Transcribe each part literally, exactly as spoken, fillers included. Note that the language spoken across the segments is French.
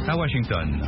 à Washington.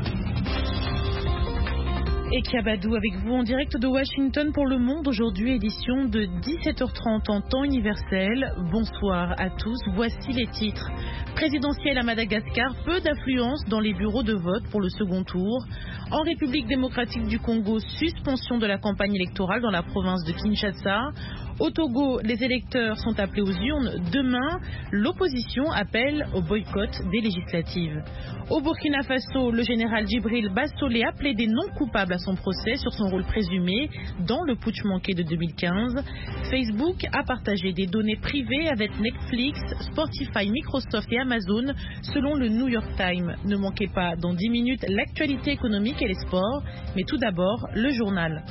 Et Kiabadou avec vous en direct de Washington pour Le Monde. Aujourd'hui, édition de dix-sept heures trente en temps universel. Bonsoir à tous. Voici les titres. Présidentielle à Madagascar, peu d'affluence dans les bureaux de vote pour le second tour. En République démocratique du Congo, suspension de la campagne électorale dans la province de Kinshasa. Au Togo, les électeurs sont appelés aux urnes demain. L'opposition appelle au boycott des législatives. Au Burkina Faso, le général Djibril Bassolé a plaidé non coupable à son procès sur son rôle présumé dans le putsch manqué de deux mille quinze. Facebook a partagé des données privées avec Netflix, Spotify, Microsoft et Amazon, selon le New York Times. Ne manquez pas dans dix minutes l'actualité économique et les sports, mais tout d'abord le journal.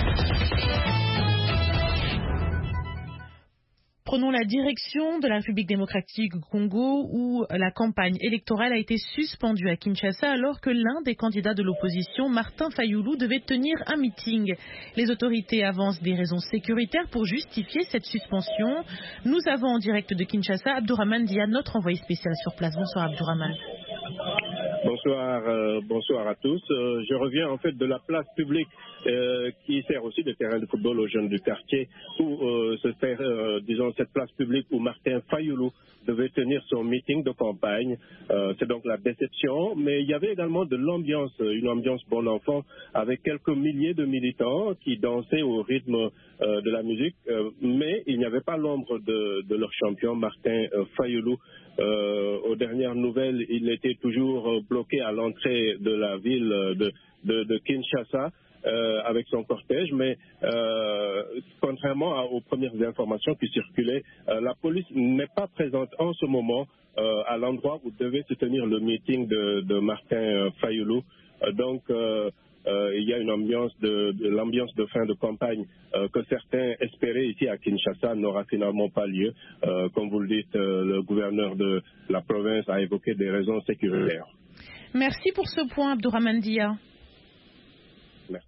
Prenons la direction de la République démocratique du Congo où la campagne électorale a été suspendue à Kinshasa alors que l'un des candidats de l'opposition, Martin Fayulu, devait tenir un meeting. Les autorités avancent des raisons sécuritaires pour justifier cette suspension. Nous avons en direct de Kinshasa Abdourahmane Dia, notre envoyé spécial sur place. Bonsoir Abdourahmane. Bonsoir, euh, bonsoir à tous. Euh, je reviens en fait de la place publique euh, qui sert aussi de terrain de football aux jeunes du quartier où euh, se sert, euh, disons, cette place publique où Martin Fayulu devait tenir son meeting de campagne. Euh, c'est donc la déception, mais il y avait également de l'ambiance, une ambiance bon enfant avec quelques milliers de militants qui dansaient au rythme euh, de la musique, euh, mais il n'y avait pas l'ombre de, de leur champion Martin euh, Fayulu. Euh, aux dernières nouvelles, il était toujours euh, bloqué à l'entrée de la ville de, de, de Kinshasa euh, avec son cortège, mais euh, contrairement à, aux premières informations qui circulaient, euh, la police n'est pas présente en ce moment euh, à l'endroit où devait se tenir le meeting de, de Martin euh, Fayulu. Euh, donc, euh, Euh, il y a une ambiance de, de l'ambiance de fin de campagne euh, que certains espéraient ici à Kinshasa n'aura finalement pas lieu. Euh, comme vous le dites, euh, le gouverneur de la province a évoqué des raisons sécuritaires. Merci pour ce point, Abdourahmane Dia. Merci.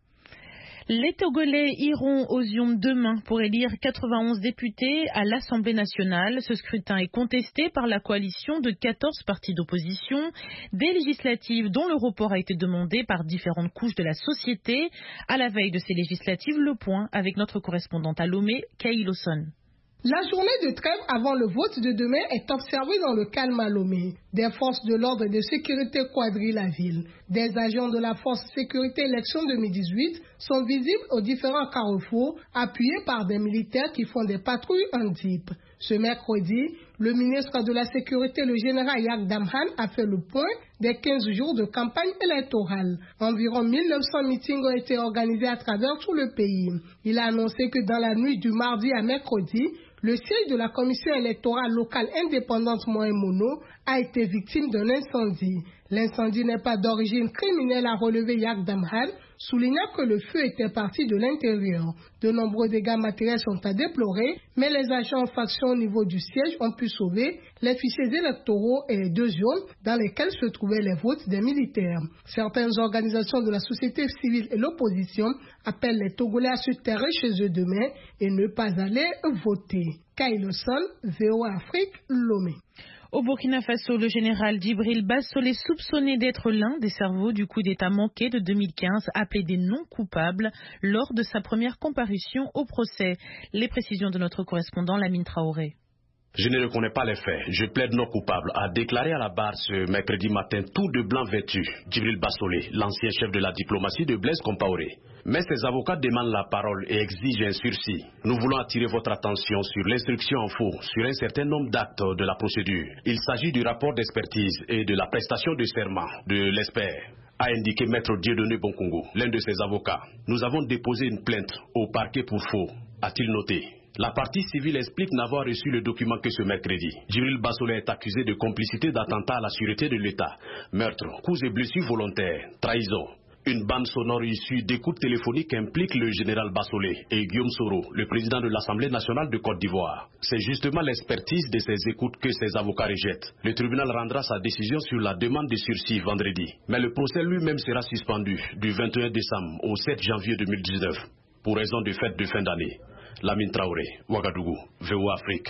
Les Togolais iront aux urnes demain pour élire quatre-vingt-onze députés à l'Assemblée nationale. Ce scrutin est contesté par la coalition de quatorze partis d'opposition. Des législatives dont le report a été demandé par différentes couches de la société. À la veille de ces législatives, le point avec notre correspondante à Lomé, Kay Lawson. La journée de trêve avant le vote de demain est observée dans le calme à Lomé. Des forces de l'ordre et de sécurité quadrillent la ville. Des agents de la force sécurité élection deux mille dix-huit sont visibles aux différents carrefours, appuyés par des militaires qui font des patrouilles en jeep. Ce mercredi, le ministre de la Sécurité, le général Yak Damhan, a fait le point des quinze jours de campagne électorale. Environ mille neuf cents meetings ont été organisés à travers tout le pays. Il a annoncé que dans la nuit du mardi à mercredi, le siège de la commission électorale locale indépendante Moïmono a été victime d'un incendie. L'incendie n'est pas d'origine criminelle, a relevé Yak Damhan, soulignant que le feu était parti de l'intérieur. De nombreux dégâts matériels sont à déplorer, mais les agents en faction au niveau du siège ont pu sauver les fichiers électoraux et les deux urnes dans lesquelles se trouvaient les votes des militaires. Certaines organisations de la société civile et l'opposition appellent les Togolais à se terrer chez eux demain et ne pas aller voter. Kyle Sol, V O A Afrique, Lomé. Au Burkina Faso, le général Djibril Bassolé, soupçonné d'être l'un des cerveaux du coup d'État manqué de deux mille quinze, a plaidé non coupable lors de sa première comparution au procès. Les précisions de notre correspondant Lamine Traoré. Je ne reconnais pas les faits. Je plaide non coupable, a déclaré à la barre ce mercredi matin tout de blanc vêtu Djibril Bassolé, l'ancien chef de la diplomatie de Blaise Compaoré. Mais ses avocats demandent la parole et exigent un sursis. Nous voulons attirer votre attention sur l'instruction en faux sur un certain nombre d'actes de la procédure. Il s'agit du rapport d'expertise et de la prestation de serment de l'expert, a indiqué Maître Dieudonné Bonkongo, l'un de ses avocats. Nous avons déposé une plainte au parquet pour faux, a-t-il noté. La partie civile explique n'avoir reçu le document que ce mercredi. Djibril Bassolé est accusé de complicité d'attentat à la sûreté de l'État, meurtre, coups et blessures volontaires, trahison. Une bande sonore issue d'écoutes téléphoniques implique le général Bassolé et Guillaume Soro, le président de l'Assemblée nationale de Côte d'Ivoire. C'est justement l'expertise de ces écoutes que ses avocats rejettent. Le tribunal rendra sa décision sur la demande de sursis vendredi. Mais le procès lui-même sera suspendu du vingt et un décembre au sept janvier deux mille dix-neuf pour raison de fête de fin d'année. Lamine Traoré, Ouagadougou, V O A Afrique.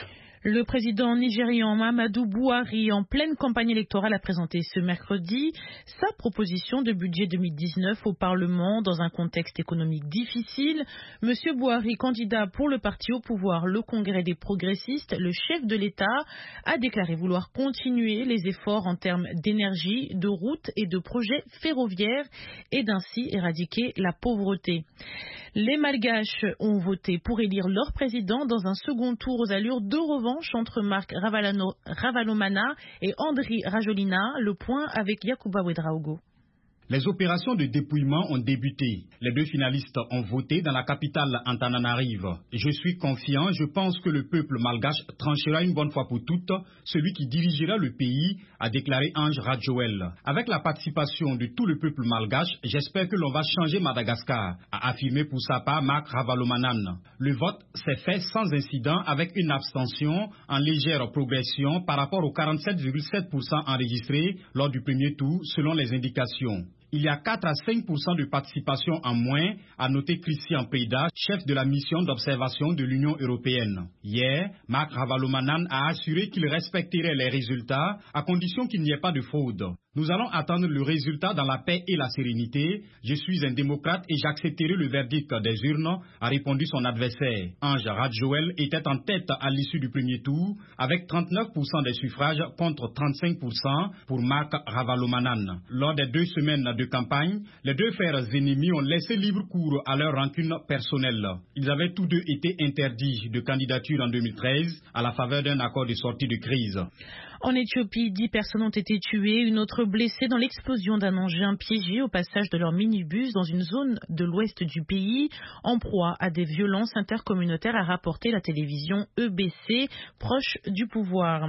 Le président nigérian Muhammadu Buhari, en pleine campagne électorale, a présenté ce mercredi sa proposition de budget deux mille dix-neuf au Parlement dans un contexte économique difficile. Monsieur Buhari, candidat pour le parti au pouvoir, le Congrès des progressistes, le chef de l'État, a déclaré vouloir continuer les efforts en termes d'énergie, de routes et de projets ferroviaires et d'ainsi éradiquer la pauvreté. Les Malgaches ont voté pour élire leur président dans un second tour aux allures de revanche entre Marc Ravalano, Ravalomanana et Andry Rajoelina. Le point avec Yacouba Ouedraogo. Les opérations de dépouillement ont débuté. Les deux finalistes ont voté dans la capitale Antananarive. Je suis confiant, je pense que le peuple malgache tranchera une bonne fois pour toutes celui qui dirigera le pays, a déclaré Ange Rajoel. Avec la participation de tout le peuple malgache, j'espère que l'on va changer Madagascar, a affirmé pour sa part Marc Ravalomanana. Le vote s'est fait sans incident avec une abstention en légère progression par rapport aux quarante-sept virgule sept pour cent enregistrés lors du premier tour selon les indications. Il y a quatre à cinq pour cent de participation en moins, a noté Christian Preda, chef de la mission d'observation de l'Union européenne. Hier, Marc Ravalomanana a assuré qu'il respecterait les résultats à condition qu'il n'y ait pas de fraude. Nous allons attendre le résultat dans la paix et la sérénité. Je suis un démocrate et j'accepterai le verdict des urnes, a répondu son adversaire. Ange Rajoel était en tête à l'issue du premier tour avec trente-neuf pour cent des suffrages contre trente-cinq pour cent pour Marc Ravalomanana. Lors des deux semaines de campagne, les deux frères ennemis ont laissé libre cours à leur rancune personnelle. Ils avaient tous deux été interdits de candidature en deux mille treize à la faveur d'un accord de sortie de crise. En Éthiopie, dix personnes ont été tuées, une autre blessée dans l'explosion d'un engin piégé au passage de leur minibus dans une zone de l'ouest du pays, en proie à des violences intercommunautaires, a rapporté la télévision E B C, proche du pouvoir.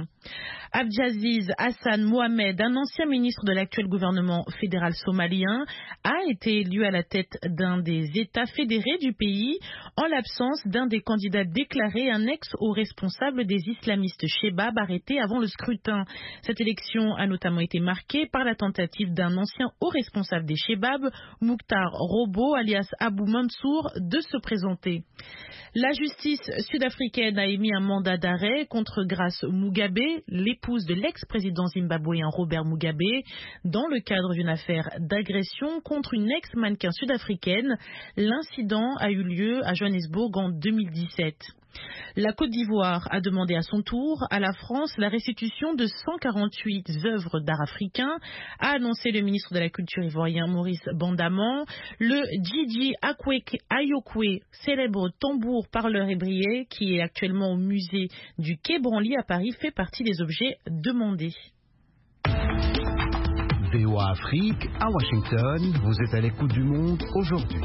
Abdjaziz Hassan Mohamed, un ancien ministre de l'actuel gouvernement fédéral somalien, a été élu à la tête d'un des États fédérés du pays, en l'absence d'un des candidats déclarés, un ex-haut responsable des islamistes Shebab arrêté avant le scrutin. Cette élection a notamment été marquée par la tentative d'un ancien haut responsable des Shebab, Mukhtar Robo, alias Abou Mansour, de se présenter. La justice sud-africaine a émis un mandat d'arrêt contre Grace Mugabe, l'épouse de l'ex-président zimbabwéen Robert Mugabe, dans le cadre d'une affaire d'agression contre une ex-mannequin sud-africaine. L'incident a eu lieu à Johannesburg en deux mille dix-sept. La Côte d'Ivoire a demandé à son tour à la France la restitution de cent quarante-huit œuvres d'art africain, a annoncé le ministre de la Culture ivoirien Maurice Bandaman. Le Djidji Ayokwe, célèbre tambour parleur ébrié qui est actuellement au musée du Quai Branly à Paris, fait partie des objets demandés. V O A Afrique, à Washington, vous êtes à l'écoute du monde aujourd'hui.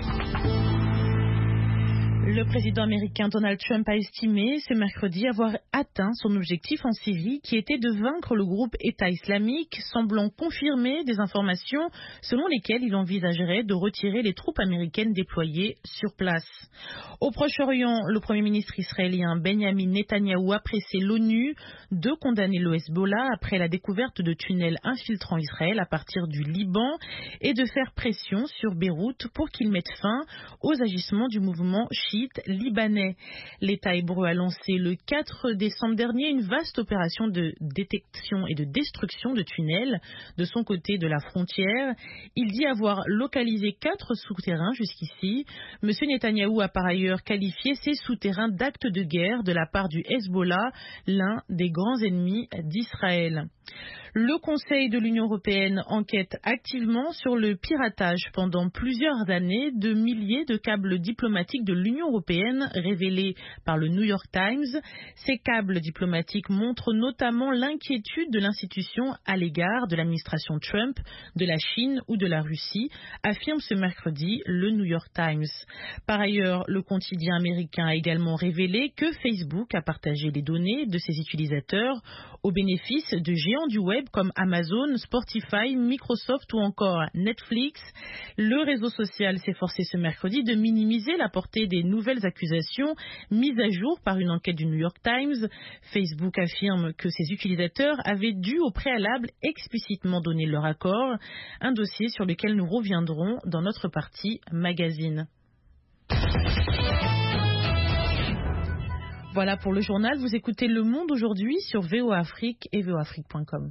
Le président américain Donald Trump a estimé ce mercredi avoir atteint son objectif en Syrie, qui était de vaincre le groupe État islamique, semblant confirmer des informations selon lesquelles il envisagerait de retirer les troupes américaines déployées sur place. Au Proche-Orient, le Premier ministre israélien Benjamin Netanyahou a pressé l'ONU de condamner le Hezbollah après la découverte de tunnels infiltrant Israël à partir du Liban et de faire pression sur Beyrouth pour qu'il mette fin aux agissements du mouvement chiite libanais. L'État hébreu a lancé le quatre décembre dernier une vaste opération de détection et de destruction de tunnels de son côté de la frontière. Il dit avoir localisé quatre souterrains jusqu'ici. Monsieur Netanyahou a par ailleurs qualifié ces souterrains d'actes de guerre de la part du Hezbollah, l'un des grands ennemis d'Israël. Le Conseil de l'Union européenne enquête activement sur le piratage pendant plusieurs années de milliers de câbles diplomatiques de l'Union européenne révélés par le New York Times. Ces câbles diplomatiques montrent notamment l'inquiétude de l'institution à l'égard de l'administration Trump, de la Chine ou de la Russie, affirme ce mercredi le New York Times. Par ailleurs, le quotidien américain a également révélé que Facebook a partagé les données de ses utilisateurs au bénéfice de géants du web comme Amazon, Spotify, Microsoft ou encore Netflix. Le réseau social s'est forcé ce mercredi de minimiser la portée des nouvelles accusations mises à jour par une enquête du New York Times. Facebook affirme que ses utilisateurs avaient dû au préalable explicitement donner leur accord, un dossier sur lequel nous reviendrons dans notre partie magazine. Voilà pour le journal. Vous écoutez Le Monde aujourd'hui sur V O A Afrique et v o afrique point com.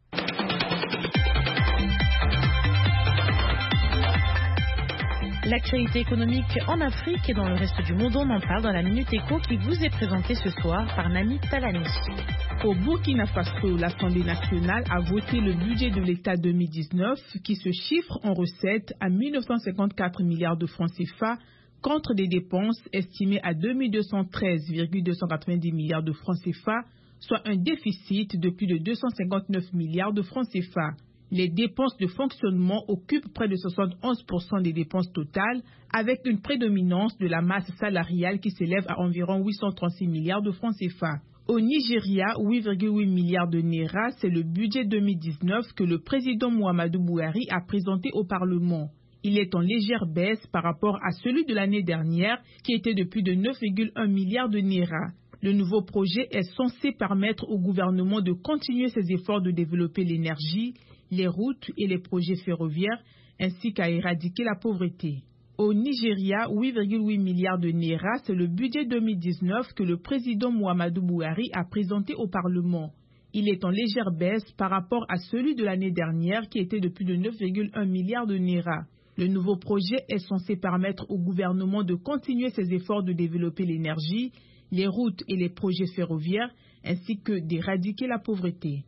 L'actualité économique en Afrique et dans le reste du monde, on en parle dans la Minute Éco qui vous est présentée ce soir par Nani Talani. Au Burkina Faso, l'Assemblée nationale a voté le budget de l'État deux mille dix-neuf qui se chiffre en recettes à mille neuf cent cinquante-quatre milliards de francs C F A contre des dépenses estimées à deux mille deux cent treize virgule deux cent quatre-vingt-dix milliards de francs C F A, soit un déficit de plus de deux cent cinquante-neuf milliards de francs C F A. Les dépenses de fonctionnement occupent près de soixante et onze pour cent des dépenses totales, avec une prédominance de la masse salariale qui s'élève à environ huit cent trente-six milliards de francs C F A. Au Nigeria, huit virgule huit milliards de naira, c'est le budget deux mille dix-neuf que le président Muhammadu Buhari a présenté au Parlement. Il est en légère baisse par rapport à celui de l'année dernière, qui était de plus de neuf virgule un milliards de naira. Le nouveau projet est censé permettre au gouvernement de continuer ses efforts de développer l'énergie, les routes et les projets ferroviaires, ainsi qu'à éradiquer la pauvreté. Au Nigeria, huit virgule huit milliards de naira, c'est le budget deux mille dix-neuf que le président Muhammadu Buhari a présenté au Parlement. Il est en légère baisse par rapport à celui de l'année dernière qui était de plus de neuf virgule un milliards de naira. Le nouveau projet est censé permettre au gouvernement de continuer ses efforts de développer l'énergie, les routes et les projets ferroviaires, ainsi que d'éradiquer la pauvreté.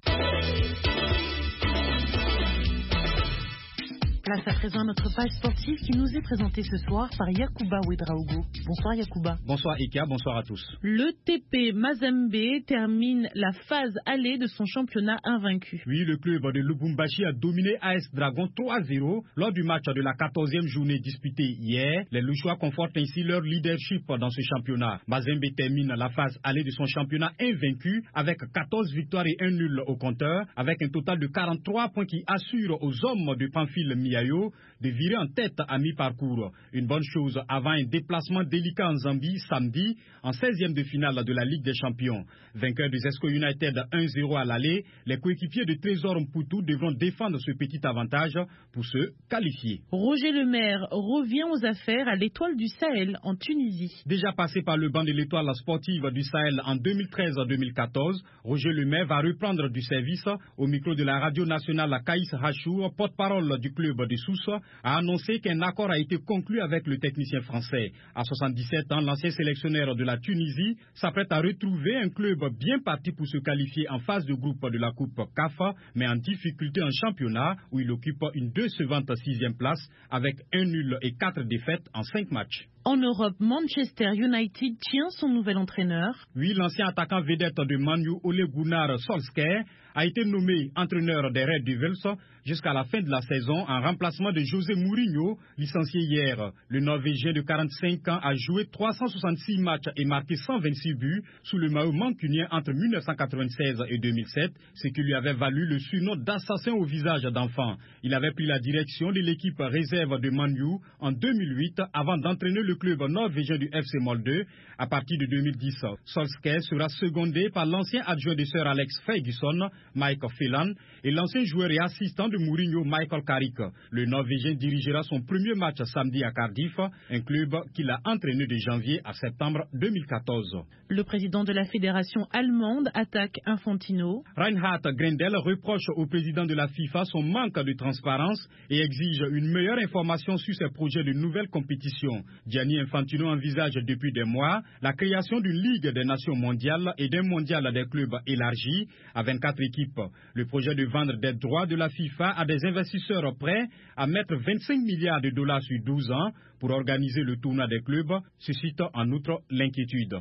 Place à présent à notre page sportive qui nous est présentée ce soir par Yacouba Ouedraogo. Bonsoir Yacouba. Bonsoir Eka, bonsoir à tous. Le T P Mazembe termine la phase allée de son championnat invaincu. Oui, le club de Lubumbashi a dominé A S Dragon trois à zéro lors du match de la quatorzième journée disputée hier. Les Louchois confortent ainsi leur leadership dans ce championnat. Mazembe termine la phase allée de son championnat invaincu avec quatorze victoires et un nul au compteur, avec un total de quarante-trois points qui assure aux hommes de Pamphile Mia de virer en tête à mi-parcours. Une bonne chose avant un déplacement délicat en Zambie samedi en seizième de finale de la Ligue des Champions. Vainqueurs de Zesco United un zéro à l'aller, les coéquipiers de Trésor Mputu devront défendre ce petit avantage pour se qualifier. Roger Lemaire revient aux affaires à l'Étoile du Sahel en Tunisie. Déjà passé par le banc de l'Étoile sportive du Sahel en deux mille treize à deux mille quatorze, Roger Lemaire va reprendre du service au micro de la radio nationale Kaïs Hachour, porte-parole du club de Sousse, a annoncé qu'un accord a été conclu avec le technicien français. À soixante-dix-sept ans, l'ancien sélectionneur de la Tunisie s'apprête à retrouver un club bien parti pour se qualifier en phase de groupe de la Coupe C A F, mais en difficulté en championnat où il occupe une décevante sixième place avec un nul et quatre défaites en cinq matchs. En Europe, Manchester United tient son nouvel entraîneur. Oui, l'ancien attaquant vedette de Man U, Ole Gunnar Solskjaer, a été nommé entraîneur des Red Devils jusqu'à la fin de la saison en remplacement de José Mourinho, licencié hier. Le Norvégien de quarante-cinq ans a joué trois cent soixante-six matchs et marqué cent vingt-six buts sous le maillot mancunien entre mille neuf cent quatre-vingt-seize et deux mille sept, ce qui lui avait valu le surnom d'assassin au visage d'enfant. Il avait pris la direction de l'équipe réserve de Man U en deux mille huit avant d'entraîner le club norvégien du F C Molde. À partir de deux mille dix, Solskjaer sera secondé par l'ancien adjoint de Sir Alex Ferguson, Mike Phelan, et l'ancien joueur et assistant de Mourinho, Michael Carrick. Le Norvégien dirigera son premier match samedi à Cardiff, un club qu'il a entraîné de janvier à septembre deux mille quatorze. Le président de la fédération allemande attaque Infantino. Reinhard Grindel reproche au président de la FIFA son manque de transparence et exige une meilleure information sur ses projets de nouvelles compétitions. Gianni Infantino envisage depuis des mois la création d'une Ligue des Nations mondiales et d'un mondial des clubs élargi à vingt-quatre équipes. Le projet de vendre des droits de la FIFA à des investisseurs prêts à mettre vingt-cinq milliards de dollars sur douze ans pour organiser le tournoi des clubs suscite en outre l'inquiétude.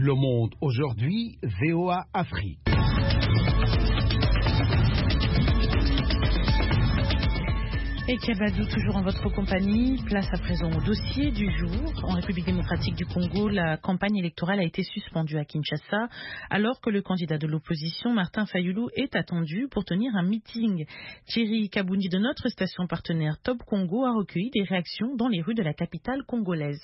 Le Monde aujourd'hui, V O A Afrique. Et Kabadou, toujours en votre compagnie. Place à présent au dossier du jour. En République démocratique du Congo, la campagne électorale a été suspendue à Kinshasa alors que le candidat de l'opposition, Martin Fayulu, est attendu pour tenir un meeting. Thierry Kabundi de notre station partenaire Top Congo a recueilli des réactions dans les rues de la capitale congolaise.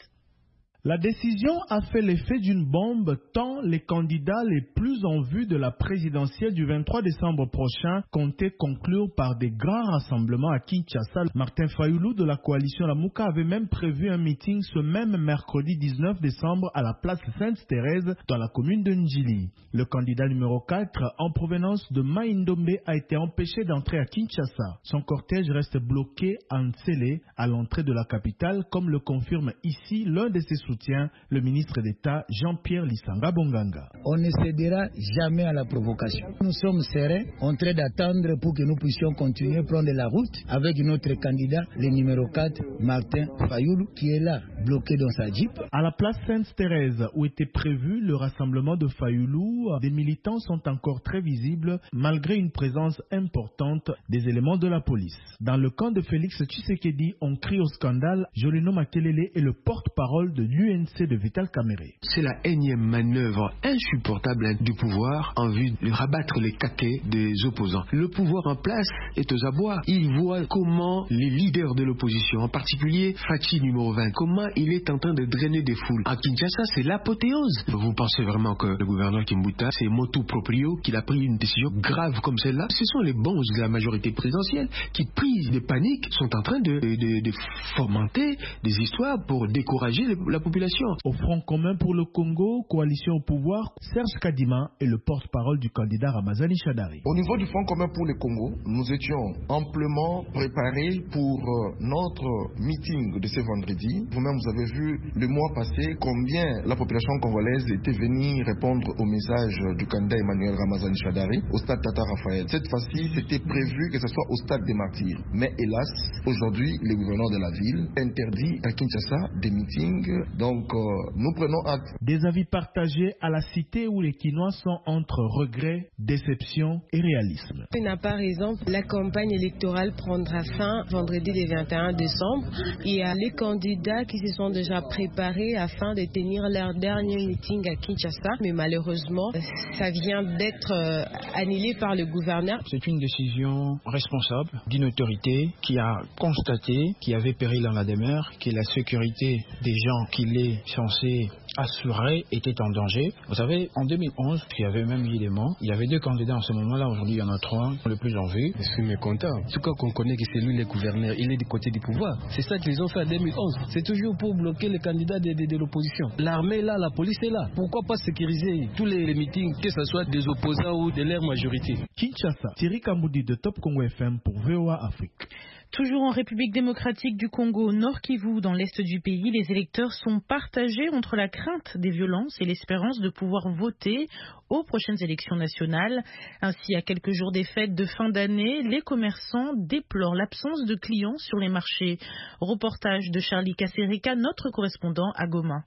La décision a fait l'effet d'une bombe tant les candidats les plus en vue de la présidentielle du vingt-trois décembre prochain comptaient conclure par des grands rassemblements à Kinshasa. Martin Fayulu de la coalition Lamuka avait même prévu un meeting ce même mercredi dix-neuf décembre à la place Sainte-Thérèse dans la commune de Ndjili. Le candidat numéro quatre en provenance de Maïndombe a été empêché d'entrer à Kinshasa. Son cortège reste bloqué à Ntsele à l'entrée de la capitale comme le confirme ici l'un de ses soutient le ministre d'État Jean-Pierre Lissanga Bonganga. On ne cédera jamais à la provocation. Nous sommes sereins, en train d'attendre pour que nous puissions continuer à prendre la route avec notre candidat, le numéro quatre, Martin Fayulu, qui est là, bloqué dans sa jeep. À la place Sainte-Thérèse, où était prévu le rassemblement de Fayulu, des militants sont encore très visibles malgré une présence importante des éléments de la police. Dans le camp de Félix Tshisekedi, on crie au scandale. Jolino Makelele est le porte-parole de l'U N C de Vital Kamerhe. C'est la énième manœuvre insupportable du pouvoir en vue de rabattre les caquets des opposants. Le pouvoir en place est aux abois. Il voit comment les leaders de l'opposition, en particulier Fachi numéro vingt, comment il est en train de drainer des foules. À Kinshasa, c'est l'apothéose. Vous pensez vraiment que le gouverneur Kimbuta, c'est motu proprio qu'il a pris une décision grave comme celle-là? Ce sont les bons de la majorité présidentielle qui, pris de panique, sont en train de, de, de fomenter des histoires pour décourager la population. Au Front commun pour le Congo, coalition au pouvoir, Serge Kadima est le porte-parole du candidat Ramazani Shadari. Au niveau du Front commun pour le Congo, nous étions amplement préparés pour notre meeting de ce vendredi. Vous-même, vous avez vu le mois passé combien la population congolaise était venue répondre au message du candidat Emmanuel Ramazani Shadari au stade Tata Raphaël. Cette fois-ci, c'était prévu que ce soit au stade des Martyrs. Mais hélas, aujourd'hui, le gouverneur de la ville interdit à Kinshasa des meetings. Donc, euh, nous prenons acte. Des avis partagés à la cité où les Quinois sont entre regret, déception et réalisme. Il n'a pas raison. La campagne électorale prendra fin vendredi le vingt et un décembre. Il y a les candidats qui se sont déjà préparés afin de tenir leur dernier meeting à Kinshasa. Mais malheureusement, ça vient d'être euh, annulé par le gouverneur. C'est une décision responsable d'une autorité qui a constaté qu'il y avait péril dans la demeure, que la sécurité des gens qu'il est censé assurer était en danger. Vous savez, en deux mille onze, il y avait même eu des morts. Il y avait deux candidats en ce moment-là. Aujourd'hui, il y en a trois, le plus en vue. Je suis mécontent. En tout cas, qu'on connaît que c'est lui le gouverneur. Il est du côté du pouvoir. C'est ça qu'ils ont fait en deux mille onze. C'est toujours pour bloquer les candidats de, de, de l'opposition. L'armée est là, la police est là. Pourquoi pas sécuriser tous les, les meetings, que ce soit des opposants ou de leur majorité? Kinshasa, Thierry Kamoudi de Top Congo F M pour V O A Afrique. Toujours en République démocratique du Congo, Nord Kivu, dans l'est du pays, les électeurs sont partagés entre la crainte des violences et l'espérance de pouvoir voter aux prochaines élections nationales. Ainsi, à quelques jours des fêtes de fin d'année, les commerçants déplorent l'absence de clients sur les marchés. Reportage de Charlie Kasserika, notre correspondant à Goma.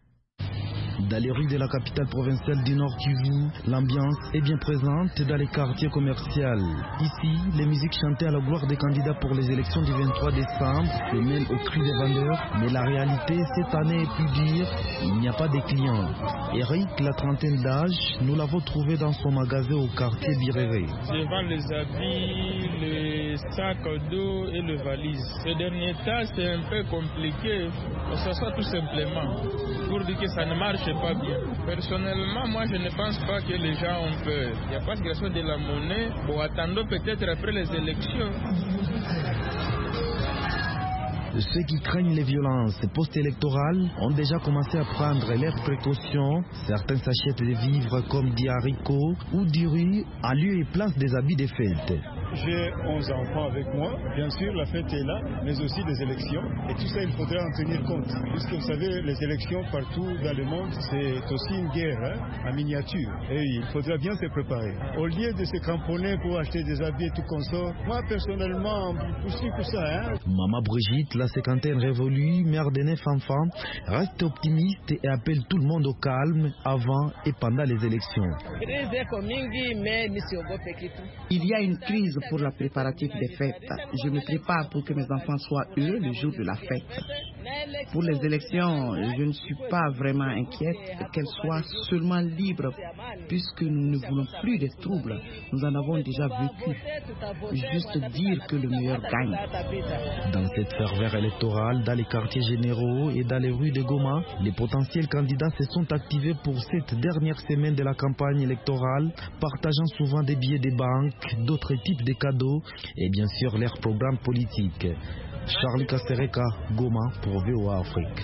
Dans les rues de la capitale provinciale du Nord Kivu, l'ambiance est bien présente dans les quartiers commerciaux. Ici, les musiques chantées à la gloire des candidats pour les élections du vingt-trois décembre se mêlent au cri des vendeurs. Mais la réalité, cette année est plus dure, il n'y a pas de clients. Eric, la trentaine d'âge, nous l'avons trouvé dans son magasin au quartier Biréré. Je vends les habits, les sacs d'eau et les valises. Ces derniers temps, c'est un peu compliqué. On s'assoit tout simplement pour dire que ça ne marche pas bien. Personnellement, moi, je ne pense pas que les gens ont peur. Il n'y a pas de question de la monnaie. Bon, attendons peut-être après les élections. Ceux qui craignent les violences post-électorales ont déjà commencé à prendre leurs précautions. Certains s'achètent des vivres comme des haricots ou du riz en lieu et place des habits de fête. J'ai onze enfants avec moi. Bien sûr, la fête est là, mais aussi des élections. Et tout ça, il faudra en tenir compte. Puisque vous savez, les élections partout dans le monde, c'est aussi une guerre, hein, en miniature. Et il faudra bien se préparer. Au lieu de se cramponner pour acheter des habits et tout consort, moi, personnellement, aussi pour ça, hein. Maman Brigitte, la cinquantaine révolue, mère de neuf enfants, reste optimiste et appelle tout le monde au calme avant et pendant les élections. Il y a une crise pour la préparatif des fêtes. Je me prépare pour que mes enfants soient heureux le jour de la fête. Pour les élections, je ne suis pas vraiment inquiète qu'elles soient seulement libres, puisque nous ne voulons plus de troubles. Nous en avons déjà vécu. Juste dire que le meilleur gagne. Dans cette ferveur électorale, dans les quartiers généraux et dans les rues de Goma, les potentiels candidats se sont activés pour cette dernière semaine de la campagne électorale, partageant souvent des billets de banque, d'autres types de cadeaux et bien sûr leur programme politique. Charles Kasereka, Goma pour V O A Afrique.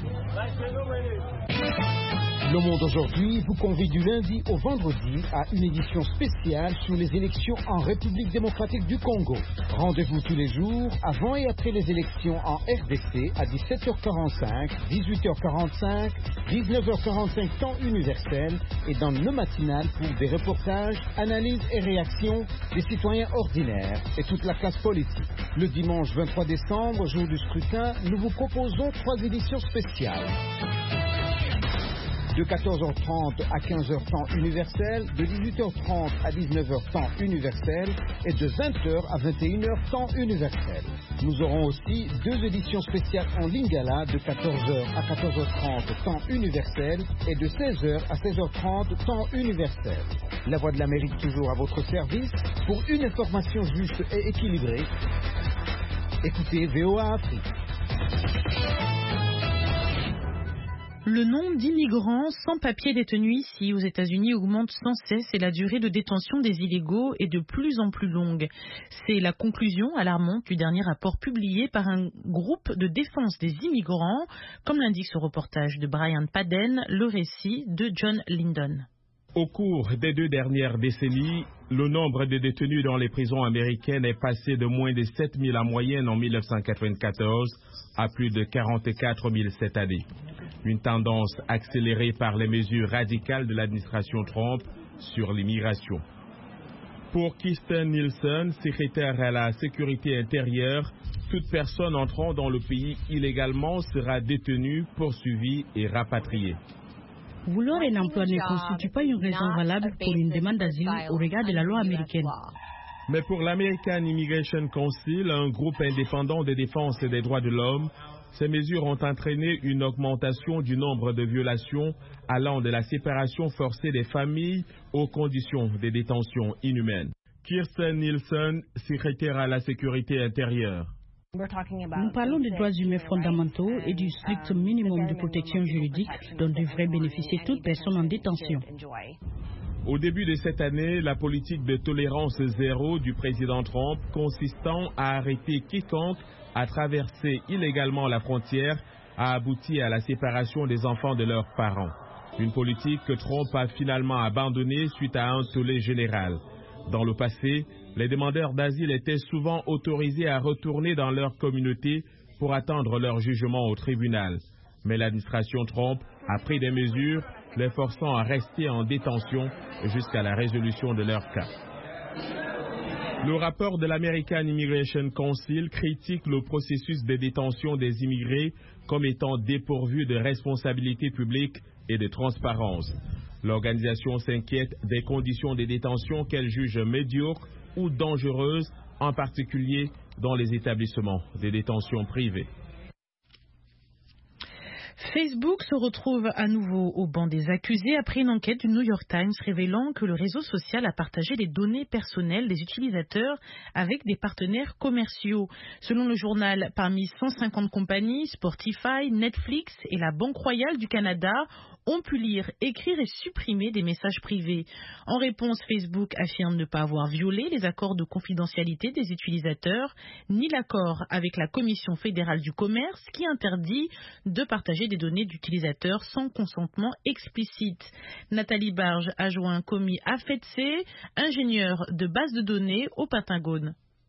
Le Monde aujourd'hui vous convie du lundi au vendredi à une édition spéciale sur les élections en République démocratique du Congo. Rendez-vous tous les jours avant et après les élections en R D C à dix-sept heures quarante-cinq, dix-huit heures quarante-cinq, dix-neuf heures quarante-cinq temps universel et dans le matinal pour des reportages, analyses et réactions des citoyens ordinaires et toute la classe politique. Le dimanche vingt-trois décembre, jour du scrutin, nous vous proposons trois éditions spéciales. De quatorze heures trente à quinze heures temps universel, de dix-huit heures trente à dix-neuf heures temps universel et de vingt heures à vingt et une heures temps universel. Nous aurons aussi deux éditions spéciales en Lingala de quatorze heures à quatorze heures trente temps universel et de seize heures à seize heures trente temps universel. La Voix de l'Amérique toujours à votre service pour une information juste et équilibrée. Écoutez V O A Afrique. Le nombre d'immigrants sans papier détenus ici aux États-Unis augmente sans cesse et la durée de détention des illégaux est de plus en plus longue. C'est la conclusion alarmante du dernier rapport publié par un groupe de défense des immigrants, comme l'indique ce reportage de Brian Padden, le récit de John Lyndon. Au cours des deux dernières décennies, le nombre de détenus dans les prisons américaines est passé de moins de sept mille en moyenne en mille neuf cent quatre-vingt-quatorze à plus de quarante-quatre mille cette année. Une tendance accélérée par les mesures radicales de l'administration Trump sur l'immigration. Pour Kirsten Nielsen, secrétaire à la sécurité intérieure, toute personne entrant dans le pays illégalement sera détenue, poursuivie et rapatriée. Vouloir un emploi ne constitue pas une raison valable pour une demande d'asile au regard de la loi américaine. Mais pour l'American Immigration Council, un groupe indépendant de défense des droits de l'homme, ces mesures ont entraîné une augmentation du nombre de violations allant de la séparation forcée des familles aux conditions de détention inhumaines. Kirsten Nielsen, secrétaire à la sécurité intérieure. Nous parlons des droits humains fondamentaux et du strict minimum de protection juridique dont devrait bénéficier toute personne en détention. Au début de cette année, la politique de tolérance zéro du président Trump, consistant à arrêter quiconque à traverser illégalement la frontière, a abouti à la séparation des enfants de leurs parents. Une politique que Trump a finalement abandonnée suite à un tollé général. Dans le passé, les demandeurs d'asile étaient souvent autorisés à retourner dans leur communauté pour attendre leur jugement au tribunal. Mais l'administration Trump a pris des mesures les forçant à rester en détention jusqu'à la résolution de leur cas. Le rapport de l'American Immigration Council critique le processus de détention des immigrés comme étant dépourvu de responsabilité publique et de transparence. L'organisation s'inquiète des conditions de détention qu'elle juge médiocres ou dangereuses, en particulier dans les établissements de détention privés. Facebook se retrouve à nouveau au banc des accusés après une enquête du New York Times révélant que le réseau social a partagé les données personnelles des utilisateurs avec des partenaires commerciaux. Selon le journal, parmi cent cinquante compagnies, Spotify, Netflix et la Banque Royale du Canada ont pu lire, écrire et supprimer des messages privés. En réponse, Facebook affirme ne pas avoir violé les accords de confidentialité des utilisateurs, ni l'accord avec la Commission fédérale du commerce qui interdit de partager des données d'utilisateurs sans consentement explicite. Nathalie Barge a joint Komi Afetse, ingénieure de base de données au Pentagone.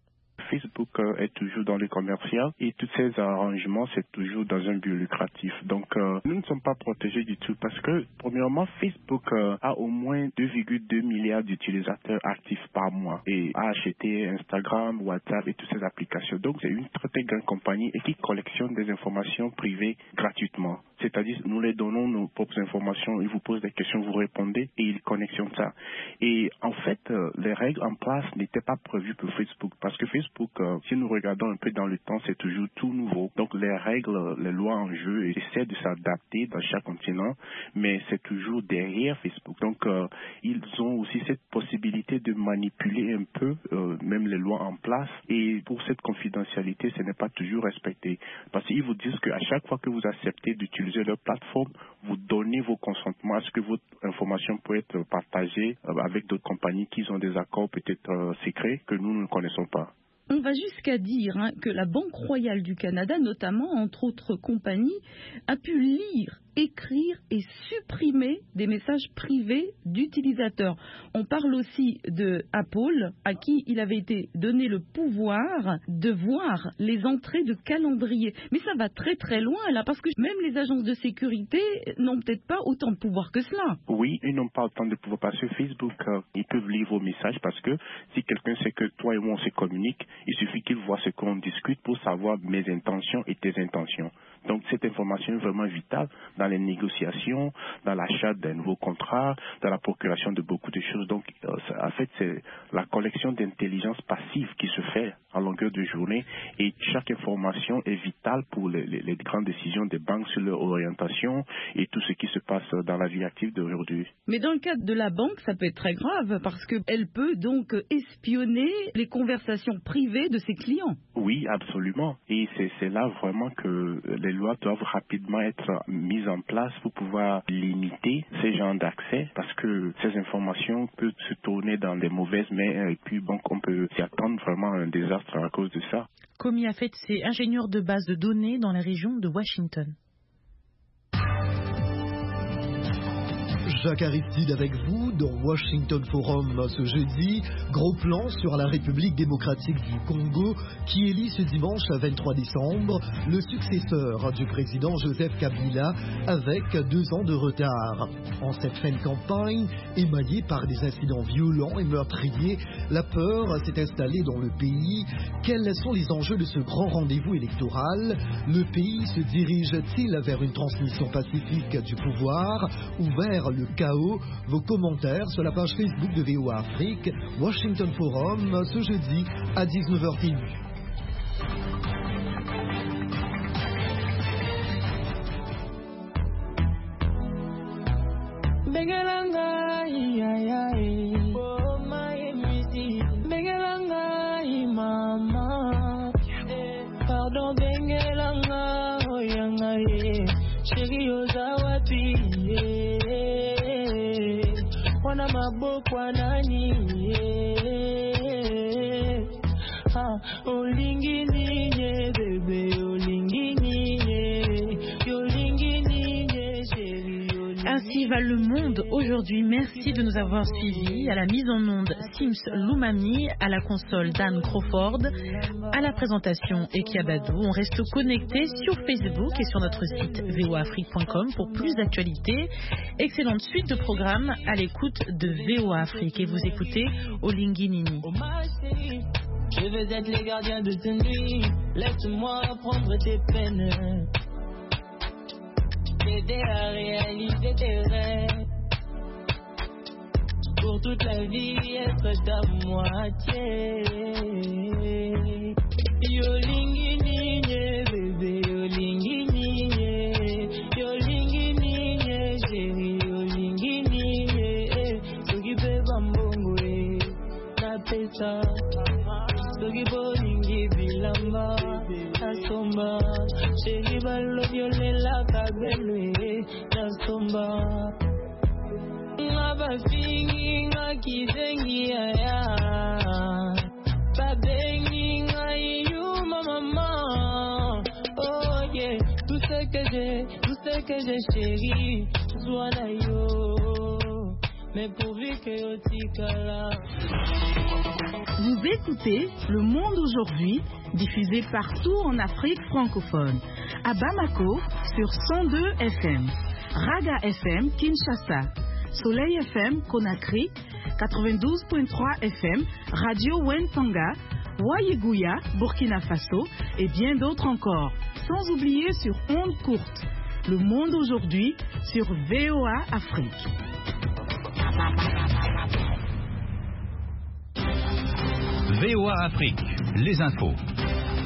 Facebook euh, est toujours dans le commercial et tous ces arrangements, c'est toujours dans un but lucratif. Donc, euh, nous ne sommes pas protégés du tout parce que, premièrement, Facebook euh, a au moins deux virgule deux milliards d'utilisateurs actifs par mois et a acheté Instagram, WhatsApp et toutes ces applications. Donc, c'est une très, très grande compagnie et qui collectionne des informations privées gratuitement. C'est-à-dire, nous les donnons nos propres informations, ils vous posent des questions, vous répondez et ils connectionnent ça. Et en fait, euh, les règles en place n'étaient pas prévues pour Facebook parce que Facebook, euh, si nous regardons un peu dans le temps, c'est toujours tout nouveau. Donc, les règles, les lois en jeu essaient de s'adapter dans chaque continent, mais c'est toujours derrière Facebook. Donc, euh, ils ont aussi cette possibilité de manipuler un peu euh, même les lois en place. Et pour cette confidentialité, ce n'est pas toujours respecté. Parce qu'ils vous disent qu'à chaque fois que vous acceptez d'utiliser leur plateforme, vous donnez vos consentements à ce que votre information peut être partagée avec d'autres compagnies qui ont des accords peut-être euh, secrets que nous ne connaissons pas. On va jusqu'à dire hein, que la Banque royale du Canada, notamment, entre autres compagnies, a pu lire, écrire et supprimer des messages privés d'utilisateurs. On parle aussi de Apple, à qui il avait été donné le pouvoir de voir les entrées de calendrier. Mais ça va très très loin là, parce que même les agences de sécurité n'ont peut-être pas autant de pouvoir que cela. Oui, ils n'ont pas autant de pouvoir parce que Facebook, euh, ils peuvent lire vos messages parce que si quelqu'un sait que toi et moi on se communique, il suffit qu'il voit ce qu'on discute pour savoir mes intentions et tes intentions. Donc cette information est vraiment vitale dans les négociations, dans l'achat d'un nouveau contrat, dans la procuration de beaucoup de choses. Donc euh, en fait c'est la collection d'intelligence passive qui se fait à longueur de journée et chaque information est vitale pour les, les, les grandes décisions des banques sur leur orientation et tout ce qui se passe dans la vie active d'aujourd'hui. Mais dans le cas de la banque, ça peut être très grave parce qu'elle peut donc espionner les conversations privées de ses clients. Oui, absolument. Et c'est, c'est là vraiment que les lois doivent rapidement être mises en place pour pouvoir limiter ces genres d'accès parce que ces informations peuvent se tourner dans des mauvaises mains et puis bon, on peut s'y attendre vraiment à un désastre à cause de ça. Komi Afet, c'est ingénieur de base de données dans la région de Washington. Jacques Aristide avec vous dans Washington Forum ce jeudi. Gros plan sur la République démocratique du Congo qui élit ce dimanche vingt-trois décembre le successeur du président Joseph Kabila avec deux ans de retard. En cette fin de campagne, émaillée par des incidents violents et meurtriers, la peur s'est installée dans le pays. Quels sont les enjeux de ce grand rendez-vous électoral? Le pays se dirige-t-il vers une transmission pacifique du pouvoir ou vers le chaos? Vos commentaires sur la page Facebook de V O A Afrique, Washington Forum, ce jeudi à dix-neuf heures trente. Pardon, Bengelanga, oh yangaye, chérie Ozawapi, wana maboko nani, ah, olingi ninye, bébé, olingi ninye, yolingi ninye, chérie. Ainsi va le monde aujourd'hui. Merci de nous avoir suivis. À la mise en onde, Sims Loumami, à la console Dan Crawford, à la présentation Ekia Badou. On reste connecté sur Facebook et sur notre site v o afrique point com pour plus d'actualités. Excellente suite de programmes à l'écoute de V O A Afrique. Et vous écoutez Olingi Nini. Je veux être les gardiens de tes nuits. Laisse-moi prendre tes peines, t'aider à réaliser tes rêves. Pour toute la vie, être ta moitié. Yolingi ninye, bébé, yolingi ninye. Yolingi ninye, chérie, yolingi ninye. Soki pe bambongo, na pesa. Soki bolingi bilamba, asomba. Chérie, balo violela kabelwe, nasomba. Ngaba fingi ngakizengi aya, babengi ngayu mama. Oh yeah, tout ce que j'ai, tout ce que j'ai chéri, sois là yo. Vous écoutez Le Monde aujourd'hui, diffusé partout en Afrique francophone. À Bamako, sur cent deux F M. Raga F M, Kinshasa. Soleil F M, Conakry. quatre-vingt-douze virgule trois F M. Radio Wentanga. Wayiguya, Burkina Faso. Et bien d'autres encore. Sans oublier sur ondes courtes. Le Monde aujourd'hui, sur V O A Afrique. V O A Afrique, les infos.